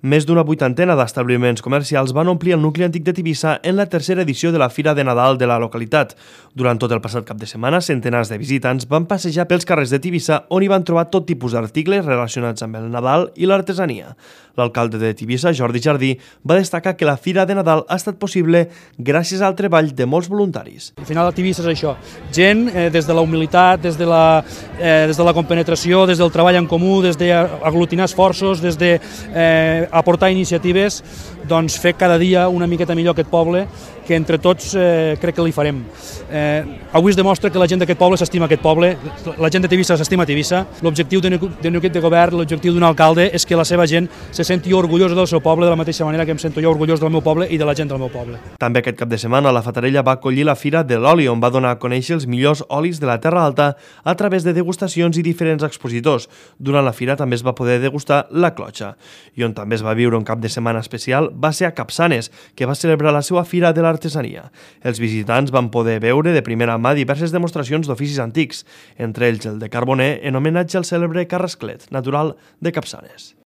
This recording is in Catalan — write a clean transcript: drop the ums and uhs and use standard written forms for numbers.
Més d'una vuitantena d'establiments comercials van omplir el nucli antic de Tivissa en la tercera edició de la Fira de Nadal de la localitat. Durant tot el passat cap de setmana, centenars de visitants van passejar pels carrers de Tivissa on hi van trobar tot tipus d'articles relacionats amb el Nadal i l'artesania. L'alcalde de Tivissa, Jordi Jardí, va destacar que la Fira de Nadal ha estat possible gràcies al treball de molts voluntaris. Al final a Tivissa és això, gent des de la humilitat, des de la compenetració, des del treball en comú, des d'aglutinar esforços, des de aportar iniciatives, doncs fer cada dia una miqueta millor aquest poble, que entre tots crec que li farem. Avui es demostra que la gent d'aquest poble s'estima aquest poble, la gent de Tivissa s'estima Tivissa. L'objectiu d'un equip de govern, l'objectiu d'un alcalde és que la seva gent se senti orgullosa del seu poble de la mateixa manera que em sento jo orgullós del meu poble i de la gent del meu poble. També aquest cap de setmana la Fatarella va acollir la Fira de l'Oli, on va donar a conèixer els millors olis de la Terra Alta a través de degustacions i diferents expositors. Durant la fira també es va poder degustar la clotxa. I on també es va viure un cap de setmana especial va ser a Capçanes, que va celebrar la seva Fira de l'Artesania. Els visitants van poder veure de primera mà diverses demostracions d'oficis antics, entre ells el de carboner en homenatge al cèlebre carrasclet natural de Capçanes.